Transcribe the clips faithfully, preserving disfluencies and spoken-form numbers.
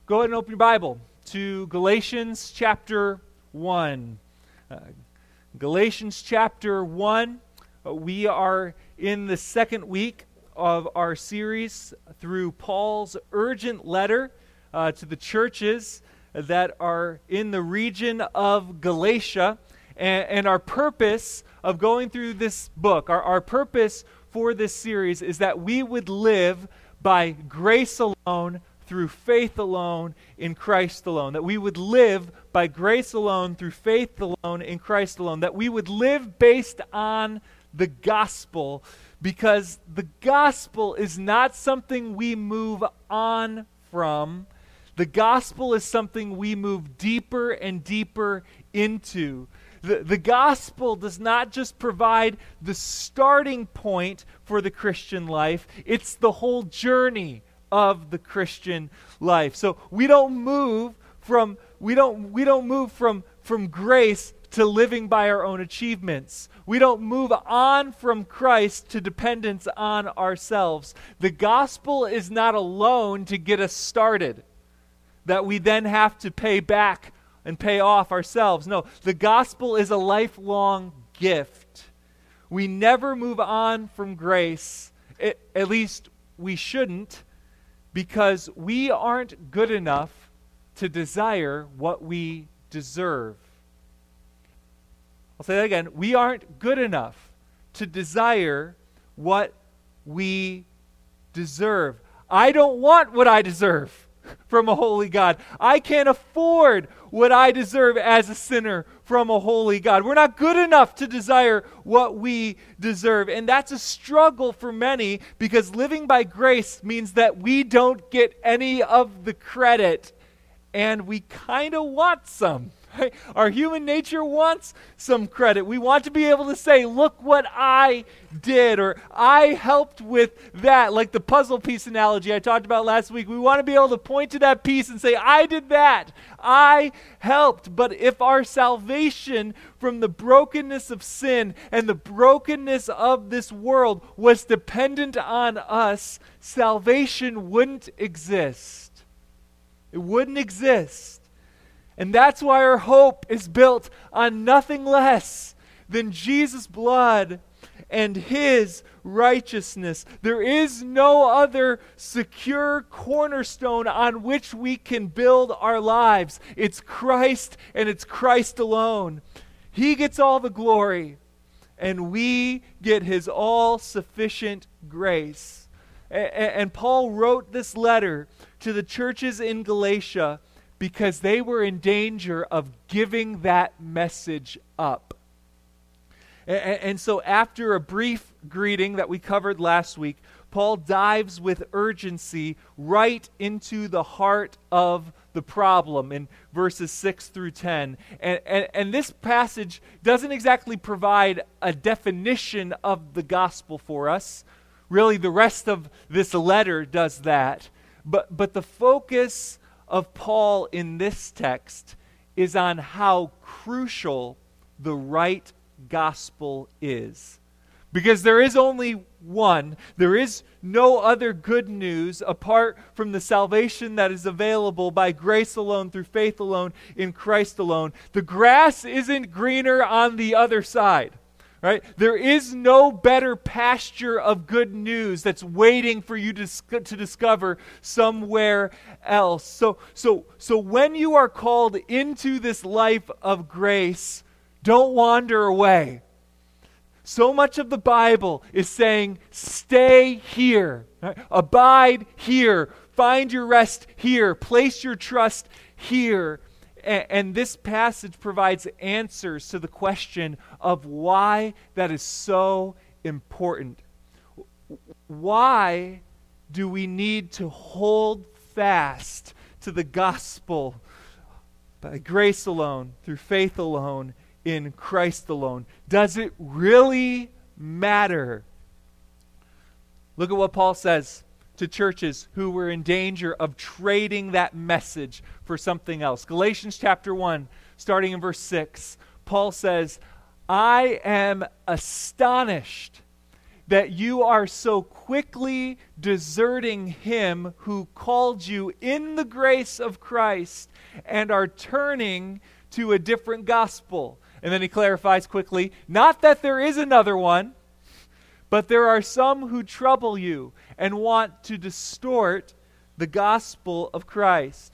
Go ahead and open your Bible to Galatians chapter one. Uh, Galatians chapter one. Uh, we are in the second week of our series through Paul's urgent letter uh, to the churches that are in the region of Galatia. And, and our purpose of going through this book, our, our purpose for this series is that we would live by grace alone, through faith alone, in Christ alone. That we would live by grace alone, through faith alone, in Christ alone. That we would live based on the gospel, because the gospel is not something we move on from. The gospel is something we move deeper and deeper into. The, the gospel does not just provide the starting point for the Christian life, it's the whole journey of the Christian life. So we don't move from we don't we don't move from from grace to living by our own achievements. We don't move on from Christ to dependence on ourselves. The gospel is not a loan to get us started that we then have to pay back and pay off ourselves. No, the gospel is a lifelong gift. We never move on from grace, it, at least we shouldn't, because we aren't good enough to desire what we deserve. I'll say that again. We aren't good enough to desire what we deserve. I don't want what I deserve from a holy God. I can't afford what I deserve as a sinner from a holy God. We're not good enough to desire what we deserve. And that's a struggle for many, because living by grace means that we don't get any of the credit, and we kind of want some. Right? Our human nature wants some credit. We want to be able to say, look what I did, or I helped with that, like the puzzle piece analogy I talked about last week. We want to be able to point to that piece and say, I did that. I helped. But if our salvation from the brokenness of sin and the brokenness of this world was dependent on us, salvation wouldn't exist. It wouldn't exist. And that's why our hope is built on nothing less than Jesus' blood and His righteousness. There is no other secure cornerstone on which we can build our lives. It's Christ, and it's Christ alone. He gets all the glory, and we get His all-sufficient grace. And Paul wrote this letter to the churches in Galatia because they were in danger of giving that message up. And, and so after a brief greeting that we covered last week, Paul dives with urgency right into the heart of the problem in verses six through ten. And, and, and this passage doesn't exactly provide a definition of the gospel for us. Really, the rest of this letter does that. But, but the focus of Paul in this text is on how crucial the right gospel is. Because there is only one. There is no other good news apart from the salvation that is available by grace alone, through faith alone, in Christ alone. The grass isn't greener on the other side. Right? There is no better pasture of good news that's waiting for you to, to discover somewhere else. So, so, so when you are called into this life of grace, don't wander away. So much of the Bible is saying, stay here, right? Abide here, find your rest here, place your trust here. And this passage provides answers to the question of why that is so important. Why do we need to hold fast to the gospel by grace alone, through faith alone, in Christ alone? Does it really matter? Look at what Paul says to churches who were in danger of trading that message for something else. Galatians chapter one, starting in verse six, Paul says, I am astonished that you are so quickly deserting him who called you in the grace of Christ and are turning to a different gospel. And then he clarifies quickly, not that there is another one, but there are some who trouble you and want to distort the gospel of Christ.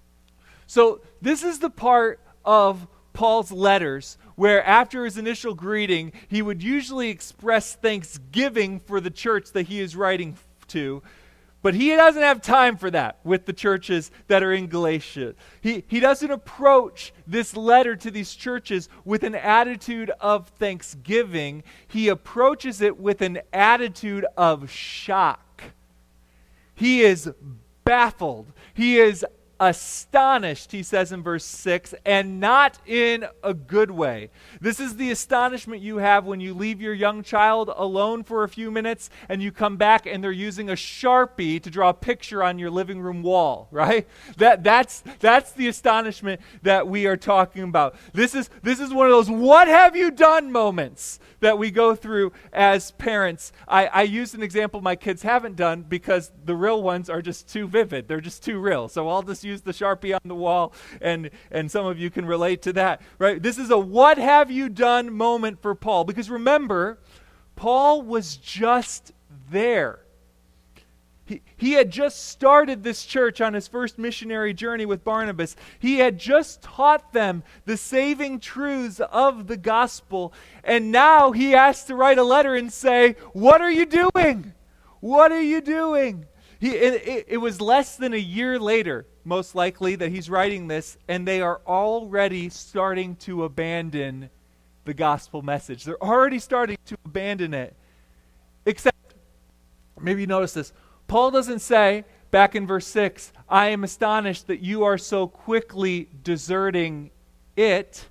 So this is the part of Paul's letters where after his initial greeting, he would usually express thanksgiving for the church that he is writing to. But he doesn't have time for that with the churches that are in Galatia. He, he doesn't approach this letter to these churches with an attitude of thanksgiving. He approaches it with an attitude of shock. He is baffled. He is astonished, he says in verse six, and not in a good way. This is the astonishment you have when you leave your young child alone for a few minutes and you come back and they're using a Sharpie to draw a picture on your living room wall, right? That that's that's the astonishment that we are talking about. This is this is one of those what have you done moments that we go through as parents. I, I used an example my kids haven't done because the real ones are just too vivid. They're just too real. So I'll just use the Sharpie on the wall, and, and some of you can relate to that, right? This is a what have you done moment for Paul. Because remember, Paul was just there. He, he had just started this church on his first missionary journey with Barnabas. He had just taught them the saving truths of the gospel. And now he has to write a letter and say, what are you doing? What are you doing? He, it, it, it was less than a year later, most likely, that he's writing this, and they are already starting to abandon the gospel message. They're already starting to abandon it. Except, maybe you notice this, Paul doesn't say, back in verse six, I am astonished that you are so quickly deserting it.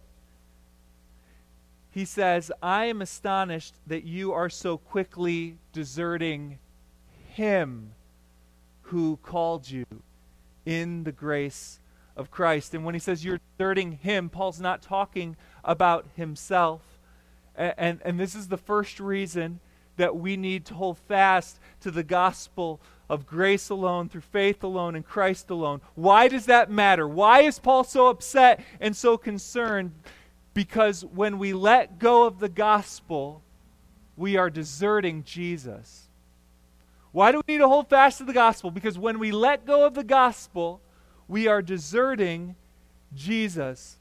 He says, I am astonished that you are so quickly deserting him who called you in the grace of Christ. And when he says you're deserting him, Paul's not talking about himself. And, and, and this is the first reason that we need to hold fast to the gospel of grace alone, through faith alone, in Christ alone. Why does that matter? Why is Paul so upset and so concerned? Because when we let go of the gospel, we are deserting Jesus. Why do we need to hold fast to the gospel? Because when we let go of the gospel, we are deserting Jesus.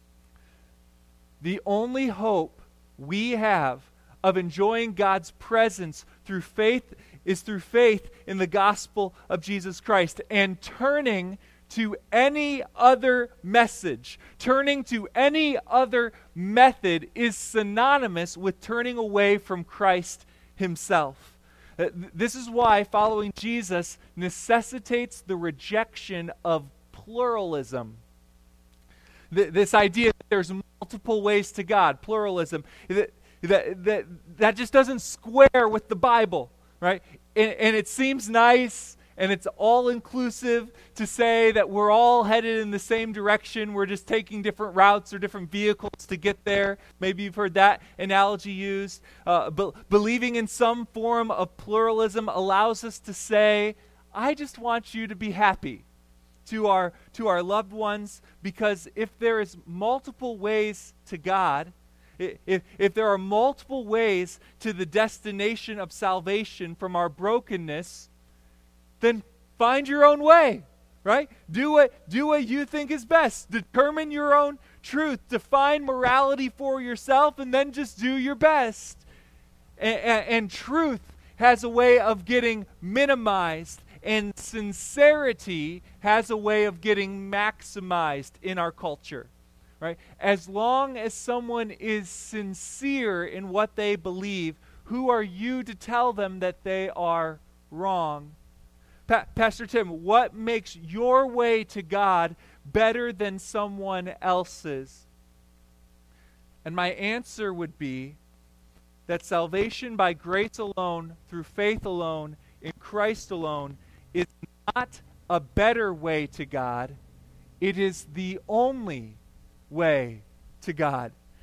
The only hope we have of enjoying God's presence through faith is through faith in the gospel of Jesus Christ, and turning to any other message, turning to any other method is synonymous with turning away from Christ himself. Uh, th- this is why following Jesus necessitates the rejection of pluralism. Th- this idea that there's multiple ways to God, pluralism, that, that, that, that just doesn't square with the Bible, right? And, and it seems nice and it's all-inclusive to say that we're all headed in the same direction. We're just taking different routes or different vehicles to get there. Maybe you've heard that analogy used. Uh, be- believing in some form of pluralism allows us to say, I just want you to be happy to our, to our loved ones, because if there is multiple ways to God, If, if there are multiple ways to the destination of salvation from our brokenness, then find your own way, right? Do what, do what you think is best. Determine your own truth. Define morality for yourself, and then just do your best. And, and, and truth has a way of getting minimized, and sincerity has a way of getting maximized in our culture. Right? As long as someone is sincere in what they believe, who are you to tell them that they are wrong? Pa- Pastor Tim, what makes your way to God better than someone else's? And my answer would be that salvation by grace alone, through faith alone, in Christ alone, is not a better way to God. It is the only way to God.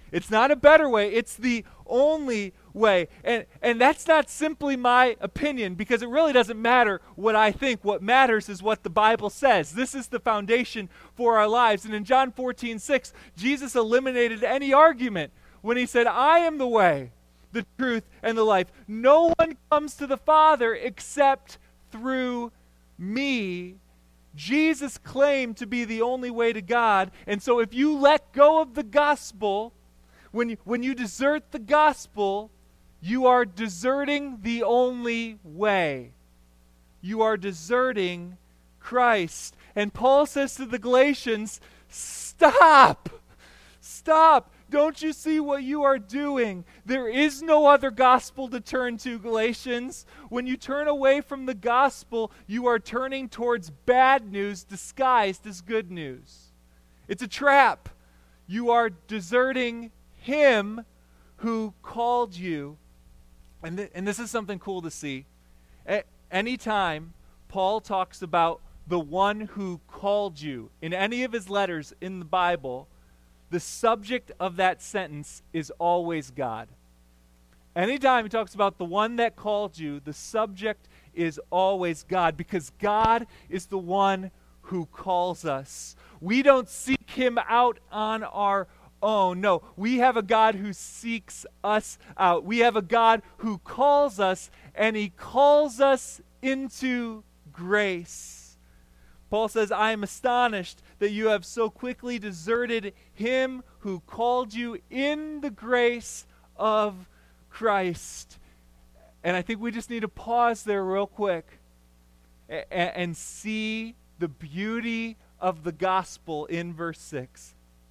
It's not a better way. It's the only way. And, and that's not simply my opinion, because it really doesn't matter what I think. What matters is what the Bible says. This is the foundation for our lives. And in John fourteen six, Jesus eliminated any argument when he said, I am the way, the truth, and the life. No one comes to the Father except through me. Jesus claimed to be the only way to God. And so if you let go of the gospel, when you, when you desert the gospel, you are deserting the only way. You are deserting Christ. And Paul says to the Galatians, stop! Stop! Don't you see what you are doing? There is no other gospel to turn to, Galatians. When you turn away from the gospel, you are turning towards bad news disguised as good news. It's a trap. You are deserting Him who called you. And, th- and this is something cool to see. A- anytime Paul talks about the one who called you in any of his letters in the Bible, the subject of that sentence is always God. Anytime he talks about the one that called you, the subject is always God, because God is the one who calls us. We don't seek Him out on our own. No, we have a God who seeks us out. We have a God who calls us, and He calls us into grace. Paul says, I am astonished that you have so quickly deserted Him who called you in the grace of Christ. And I think we just need to pause there real quick and, and see the beauty of the gospel in verse six.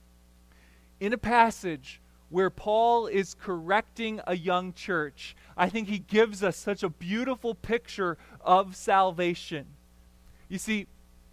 In a passage where Paul is correcting a young church, I think he gives us such a beautiful picture of salvation. You see,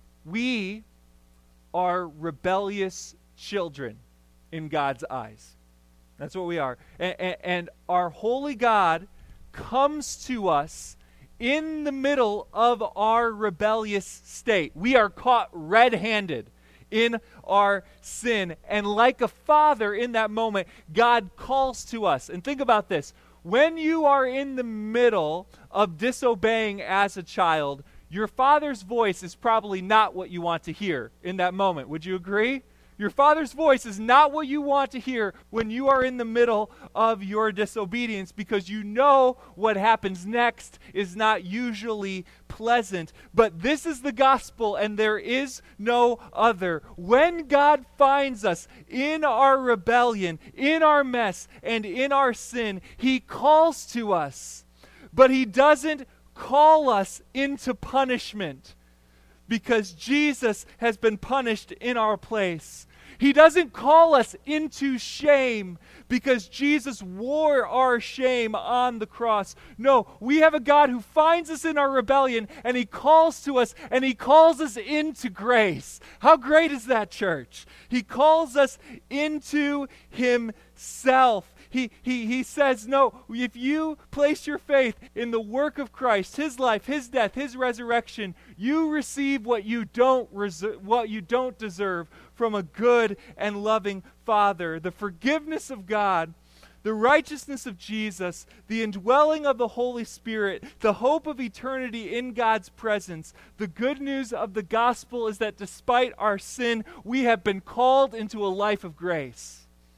we are rebellious children in God's eyes. That's what we are. And, and, and our holy God comes to us in the middle of our rebellious state. We are caught red-handed in our sin. And like a father in that moment, God calls to us. And think about this. When you are in the middle of disobeying as a child, your father's voice is probably not what you want to hear in that moment. Would you agree? Your father's voice is not what you want to hear when you are in the middle of your disobedience, because you know what happens next is not usually pleasant. But this is the gospel, and there is no other. When God finds us in our rebellion, in our mess, and in our sin, He calls to us. But He doesn't call us into punishment, because Jesus has been punished in our place. He doesn't call us into shame, because Jesus wore our shame on the cross. No, we have a God who finds us in our rebellion, and He calls to us, and He calls us into grace. How great is that, church? He calls us into Himself. He, he, he says, no, if you place your faith in the work of Christ, His life, His death, His resurrection, you receive what you don't reser- what you don't deserve from a good and loving Father. The forgiveness of God, the righteousness of Jesus, the indwelling of the Holy Spirit, the hope of eternity in God's presence. The good news of the gospel is that despite our sin, we have been called into a life of grace.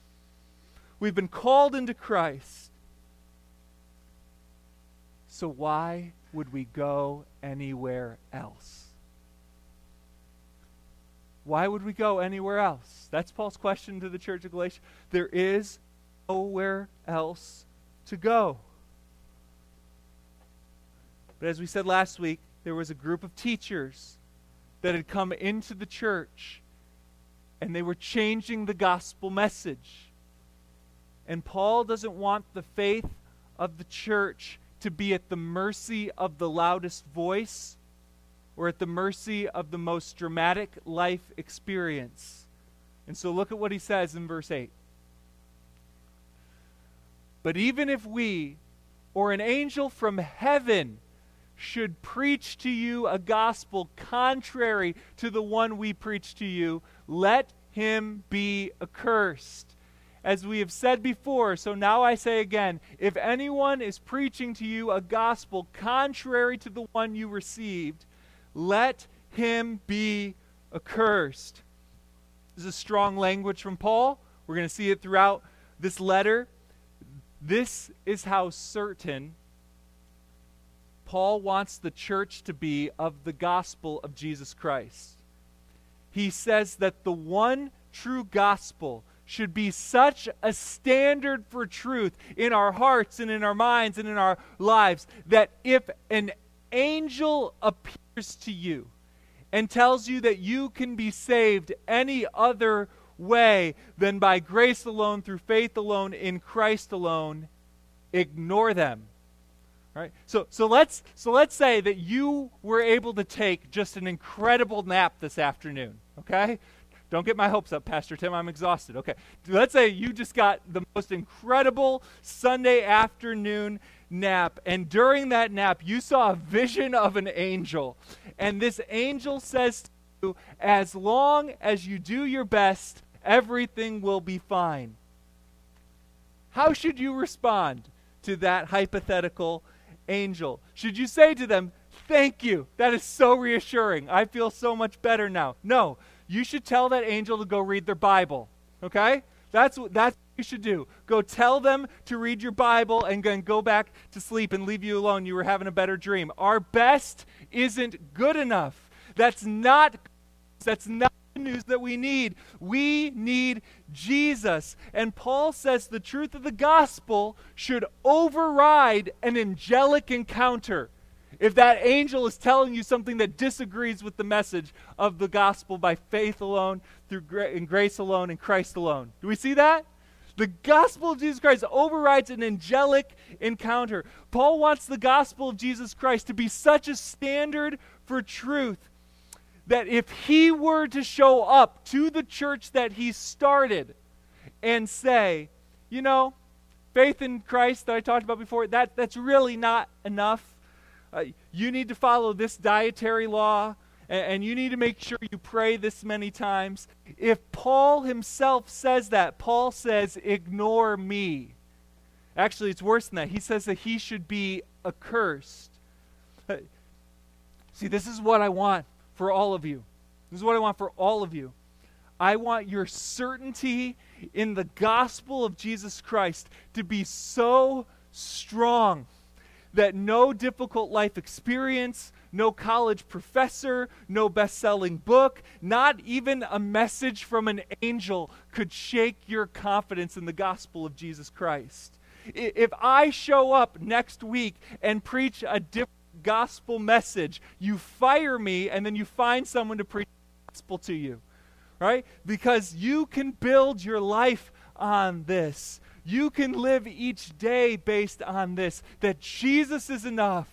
We've been called into Christ. So why would we go anywhere else? Why would we go anywhere else? That's Paul's question to the church of Galatia. There is nowhere else to go. But as we said last week, there was a group of teachers that had come into the church, and they were changing the gospel message. And Paul doesn't want the faith of the church to be at the mercy of the loudest voice or at the mercy of the most dramatic life experience. And so look at what he says in verse eight. But even if we or an angel from heaven should preach to you a gospel contrary to the one we preach to you, let him be accursed. as we have said before, so now I say again, if anyone is preaching to you a gospel contrary to the one you received, let him be accursed. This is strong language from Paul. We're going to see it throughout this letter. This is how certain Paul wants the church to be of the gospel of Jesus Christ. He says that the one true gospel should be such a standard for truth in our hearts and in our minds and in our lives that if an angel appears to you and tells you that you can be saved any other way than by grace alone, through faith alone, in Christ alone, ignore them. Right? So so let's so let's say that you were able to take just an incredible nap this afternoon, okay? Don't get my hopes up, Pastor Tim, I'm exhausted. Okay. Let's say you just got the most incredible Sunday afternoon nap, and during that nap you saw a vision of an angel. And this angel says to you, as long as you do your best, everything will be fine. How should you respond to that hypothetical angel? Should you say to them, thank you, that is so reassuring, I feel so much better now? No, you should tell that angel to go read their Bible, okay? That's what, that's what you should do. Go tell them to read your Bible and then go back to sleep and leave you alone. You were having a better dream. Our best isn't good enough. That's not, that's not the news that we need. We need Jesus. And Paul says the truth of the gospel should override an angelic encounter. If that angel is telling you something that disagrees with the message of the gospel by faith alone, through gra- in grace alone, in Christ alone. Do we see that? The gospel of Jesus Christ overrides an angelic encounter. Paul wants the gospel of Jesus Christ to be such a standard for truth that if he were to show up to the church that he started and say, you know, faith in Christ that I talked about before, that, that's really not enough. Uh, you need to follow this dietary law, and, and you need to make sure you pray this many times. If Paul himself says that, Paul says, ignore me. Actually, it's worse than that. He says that he should be accursed. Uh, see, this is what I want for all of you. This is what I want for all of you. I want your certainty in the gospel of Jesus Christ to be so strong that no difficult life experience, no college professor, no best-selling book, not even a message from an angel could shake your confidence in the gospel of Jesus Christ. If I show up next week and preach a different gospel message, you fire me and then you find someone to preach the gospel to you, right? Because you can build your life on this. You can live each day based on this, that Jesus is enough.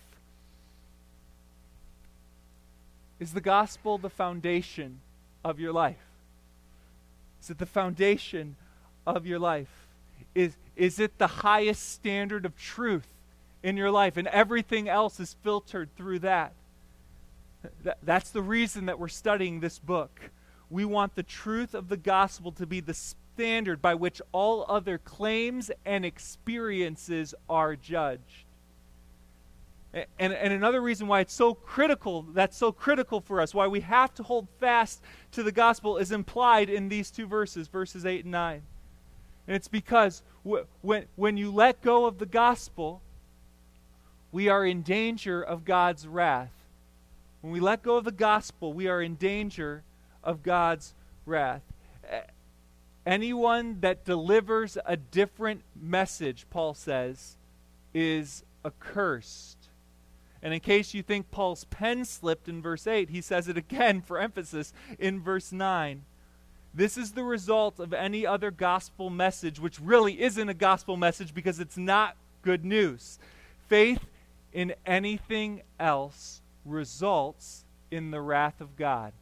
Is the gospel the foundation of your life? Is it the foundation of your life? Is, is it the highest standard of truth in your life, and everything else is filtered through that? Th- that's the reason that we're studying this book. We want the truth of the gospel to be the standard by which all other claims and experiences are judged. And, and, and another reason why it's so critical, that's so critical for us, why we have to hold fast to the gospel, is implied in these two verses, verses eight and nine. And it's because w- when, when you let go of the gospel, we are in danger of God's wrath. When we let go of the gospel, we are in danger of God's wrath. Anyone that delivers a different message, Paul says, is accursed. And in case you think Paul's pen slipped in verse eight, he says it again for emphasis in verse nine. This is the result of any other gospel message, which really isn't a gospel message because it's not good news. Faith in anything else results in the wrath of God.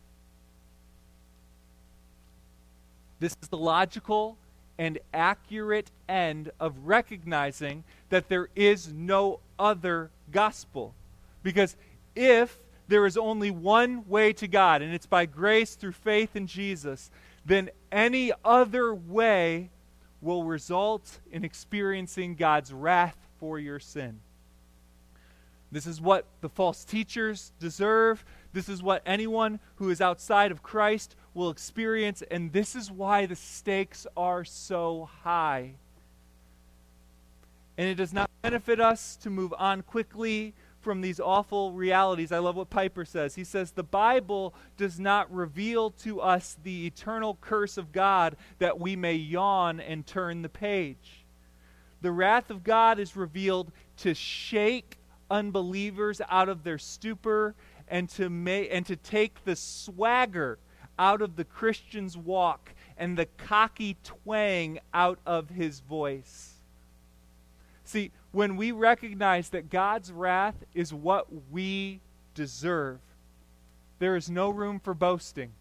This is the logical and accurate end of recognizing that there is no other gospel. Because if there is only one way to God, and it's by grace through faith in Jesus, then any other way will result in experiencing God's wrath for your sin. This is what the false teachers deserve. This is what anyone who is outside of Christ will experience, and this is why the stakes are so high. And it does not benefit us to move on quickly from these awful realities. I love what Piper says. He says, the Bible does not reveal to us the eternal curse of God that we may yawn and turn the page. The wrath of God is revealed to shake unbelievers out of their stupor and to ma- and to take the swagger out of the Christian's walk and the cocky twang out of his voice. See, when we recognize that God's wrath is what we deserve, there is no room for boasting.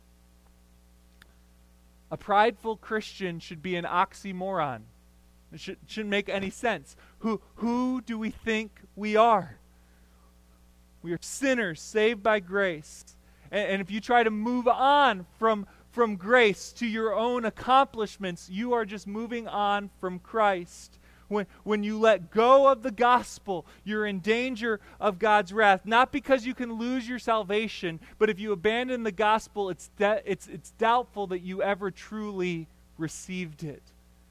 A prideful Christian should be an oxymoron. It should, shouldn't make any sense. Who, who do we think we are? We are sinners saved by grace. And, and if you try to move on from, from grace to your own accomplishments, you are just moving on from Christ. When, when you let go of the gospel, you're in danger of God's wrath. Not because you can lose your salvation, but if you abandon the gospel, it's, de- it's, it's doubtful that you ever truly received it.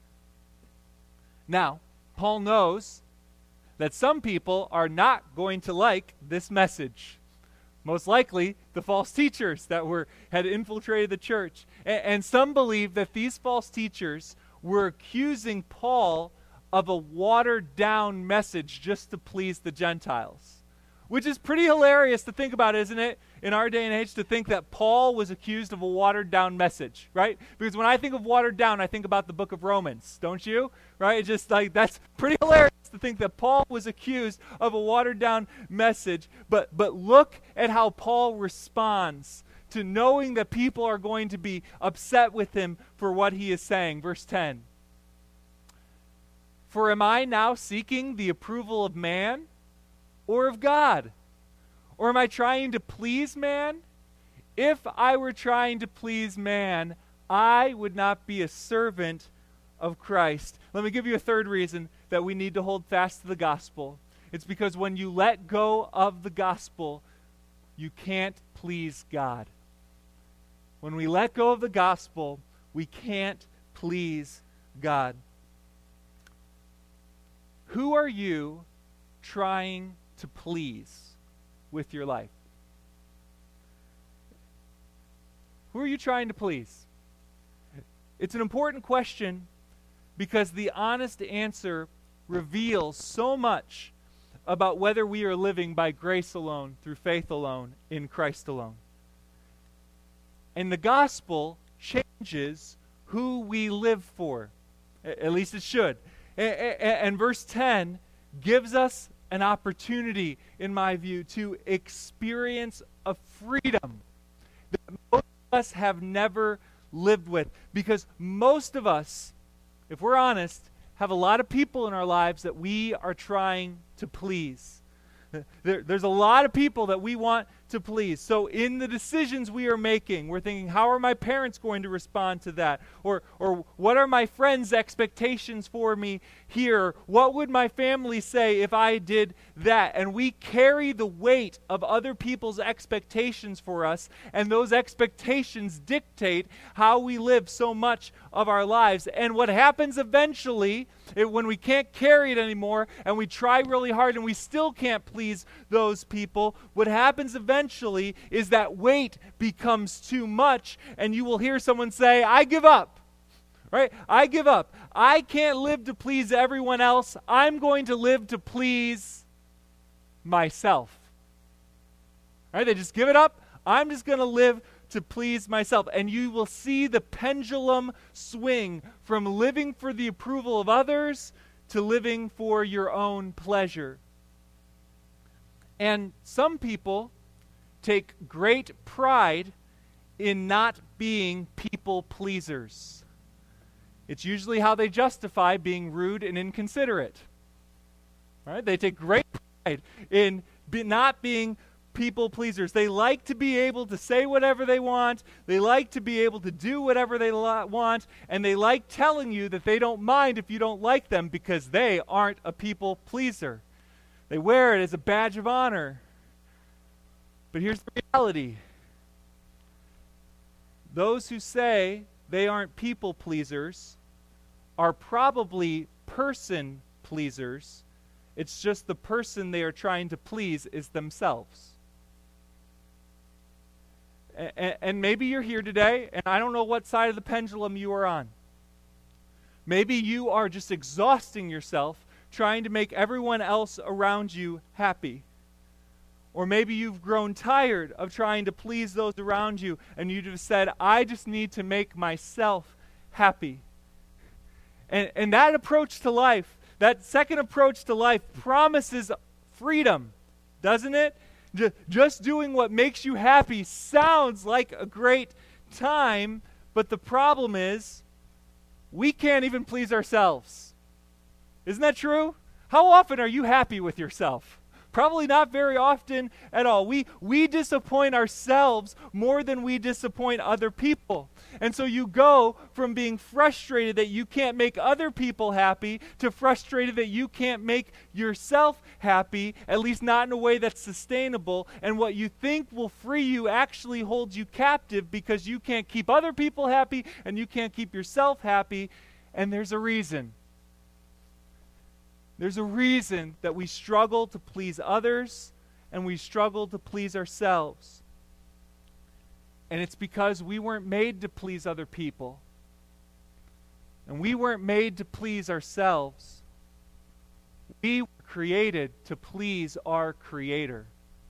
Now, Paul knows that some people are not going to like this message. Most likely, the false teachers that were had infiltrated the church. And, and some believe that these false teachers were accusing Paul of a watered-down message just to please the Gentiles. Which is pretty hilarious to think about, isn't it? In our day and age, to think that Paul was accused of a watered-down message, right? Because when I think of watered down, I think about the book of Romans, don't you? Right? It's just like, that's pretty hilarious to think that Paul was accused of a watered-down message. But, but look at how Paul responds to knowing that people are going to be upset with him for what he is saying. Verse ten. For am I now seeking the approval of man or of God? Or am I trying to please man? If I were trying to please man, I would not be a servant of Christ. Let me give you a third reason that we need to hold fast to the gospel. It's because when you let go of the gospel, you can't please God. When we let go of the gospel, we can't please God. Who are you trying to please with your life? Who are you trying to please? It's an important question because the honest answer reveals so much about whether we are living by grace alone, through faith alone, in Christ alone. And the gospel changes who we live for. At least it should. And verse ten gives us an opportunity, in my view, to experience a freedom that most of us have never lived with. Because most of us, if we're honest, have a lot of people in our lives that we are trying to please. There, there's a lot of people that we want to please. So in the decisions we are making, we're thinking, how are my parents going to respond to that? Or, or what are my friends' expectations for me here? What would my family say if I did that? And we carry the weight of other people's expectations for us, and those expectations dictate how we live so much of our lives. And what happens eventually, it, when we can't carry it anymore, and we try really hard and we still can't please those people, what happens eventually Eventually is that weight becomes too much, and you will hear someone say, I give up, right? I give up. I can't live to please everyone else. I'm going to live to please myself. Right? They just give it up. I'm just going to live to please myself. And you will see the pendulum swing from living for the approval of others to living for your own pleasure. And some people take great pride in not being people pleasers. It's usually how they justify being rude and inconsiderate. All right? They take great pride in be not being people pleasers. They like to be able to say whatever they want. They like to be able to do whatever they lo- want. And they like telling you that they don't mind if you don't like them because they aren't a people pleaser. They wear it as a badge of honor. But here's the reality. Those who say they aren't people pleasers are probably person pleasers. It's just the person they are trying to please is themselves. And, and maybe you're here today, and I don't know what side of the pendulum you are on. Maybe you are just exhausting yourself trying to make everyone else around you happy. Or maybe you've grown tired of trying to please those around you, and you've just said, I just need to make myself happy. And, and that approach to life, that second approach to life promises freedom, doesn't it? J- just doing what makes you happy sounds like a great time, but the problem is we can't even please ourselves. Isn't that true? How often are you happy with yourself? Probably not very often at all. We we disappoint ourselves more than we disappoint other people. And so you go from being frustrated that you can't make other people happy to frustrated that you can't make yourself happy, at least not in a way that's sustainable. And what you think will free you actually holds you captive because you can't keep other people happy and you can't keep yourself happy. And there's a reason. There's a reason that we struggle to please others and we struggle to please ourselves. And it's because we weren't made to please other people. And we weren't made to please ourselves. We were created to please our Creator.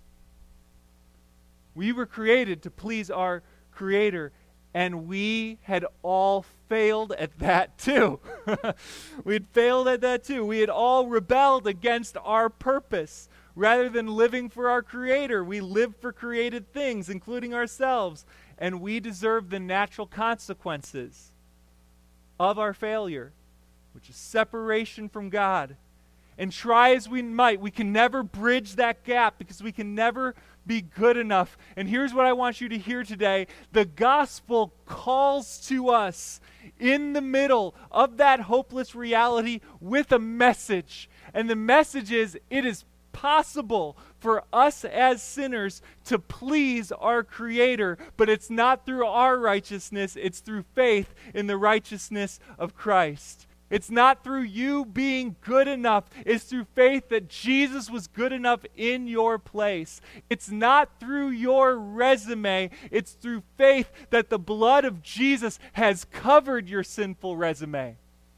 We were created to please our Creator. And we had all failed at that too. We had failed at that too. We had all rebelled against our purpose. Rather than living for our Creator, we lived for created things, including ourselves. And we deserve the natural consequences of our failure, which is separation from God. And try as we might, we can never bridge that gap because we can never be good enough. And here's what I want you to hear today. The gospel calls to us in the middle of that hopeless reality with a message. And the message is, it is possible for us as sinners to please our Creator, but it's not through our righteousness, it's through faith in the righteousness of Christ. It's not through you being good enough. It's through faith that Jesus was good enough in your place. It's not through your resume. It's through faith that the blood of Jesus has covered your sinful resume.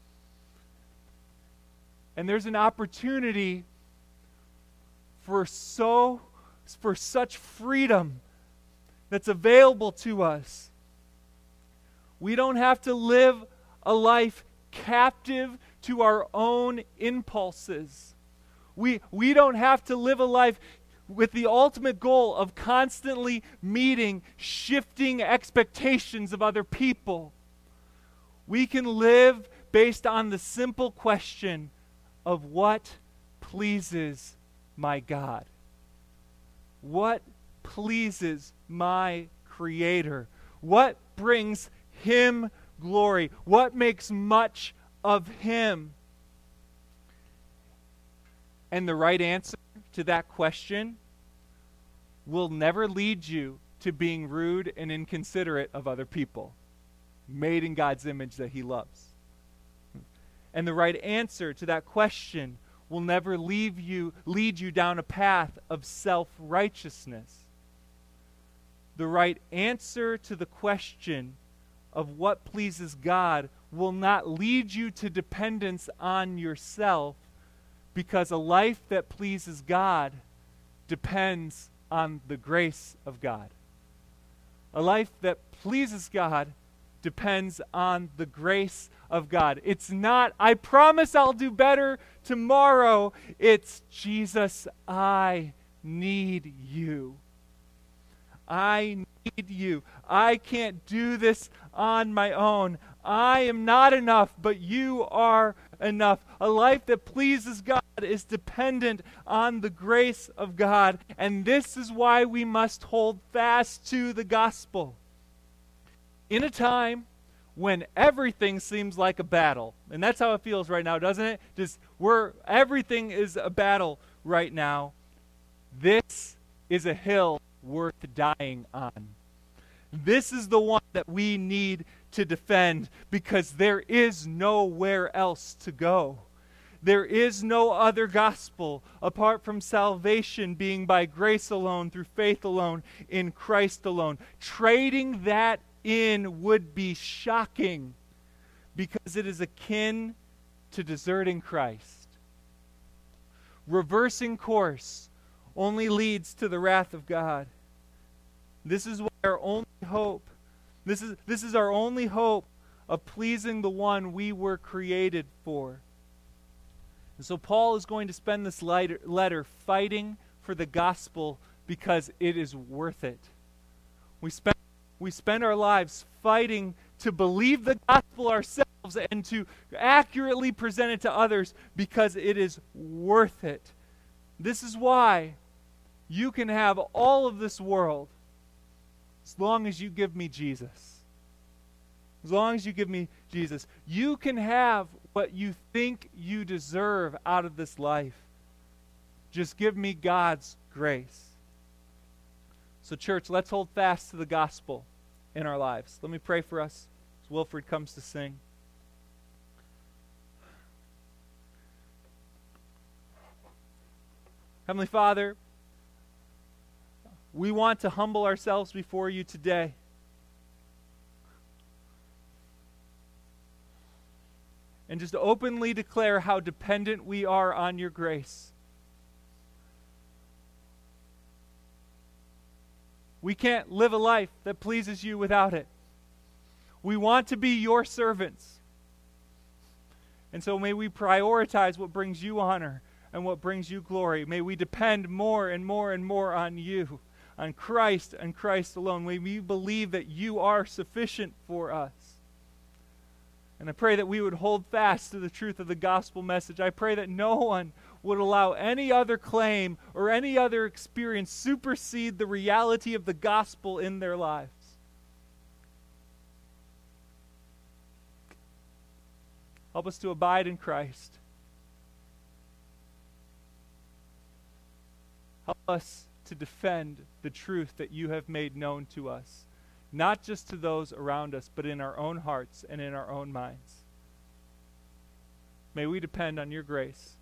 And there's an opportunity for so for such freedom that's available to us. We don't have to live a life captive to our own impulses. We, we don't have to live a life with the ultimate goal of constantly meeting shifting expectations of other people. We can live based on the simple question of what pleases my God. What pleases my Creator? What brings Him glory? What makes much of Him? And the right answer to that question will never lead you to being rude and inconsiderate of other people, made in God's image that He loves. And the right answer to that question will never leave you, lead you down a path of self-righteousness. The right answer to the question of what pleases God will not lead you to dependence on yourself, because a life that pleases God depends on the grace of God. A life that pleases God depends on the grace of God. It's not, I promise I'll do better tomorrow. It's, Jesus, I need you. I need you. I can't do this on my own. I am not enough, but you are enough. A life that pleases God is dependent on the grace of God. And this is why we must hold fast to the gospel. In a time when everything seems like a battle, and that's how it feels right now, doesn't it? Just we're everything is a battle right now. This is a hill worth dying on. This is the one that we need to defend, because there is nowhere else to go. There is no other gospel apart from salvation being by grace alone, through faith alone, in Christ alone. Trading that in would be shocking, because it is akin to deserting Christ. Reversing course only leads to the wrath of God. This is what our only hope, this is, this is our only hope of pleasing the one we were created for. And so Paul is going to spend this letter, letter fighting for the gospel because it is worth it. We spend, we spend our lives fighting to believe the gospel ourselves and to accurately present it to others because it is worth it. This is why you can have all of this world as long as you give me Jesus. As long as you give me Jesus. You can have what you think you deserve out of this life. Just give me God's grace. So church, let's hold fast to the gospel in our lives. Let me pray for us as Wilfred comes to sing. Heavenly Father, we want to humble ourselves before you today. And just openly declare how dependent we are on your grace. We can't live a life that pleases you without it. We want to be your servants. And so may we prioritize what brings you honor and what brings you glory. May we depend more and more and more on you, on Christ and Christ alone. May we believe that you are sufficient for us. And I pray that we would hold fast to the truth of the gospel message. I pray that no one would allow any other claim or any other experience supersede the reality of the gospel in their lives. Help us to abide in Christ. Help us to defend the truth that you have made known to us, not just to those around us, but in our own hearts and in our own minds. May we depend on your grace.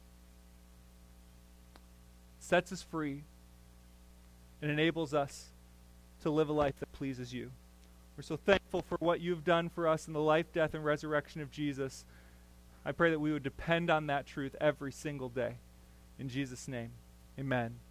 It sets us free and enables us to live a life that pleases you. We're so thankful for what you've done for us in the life, death, and resurrection of Jesus. I pray that we would depend on that truth every single day. In Jesus' name, amen.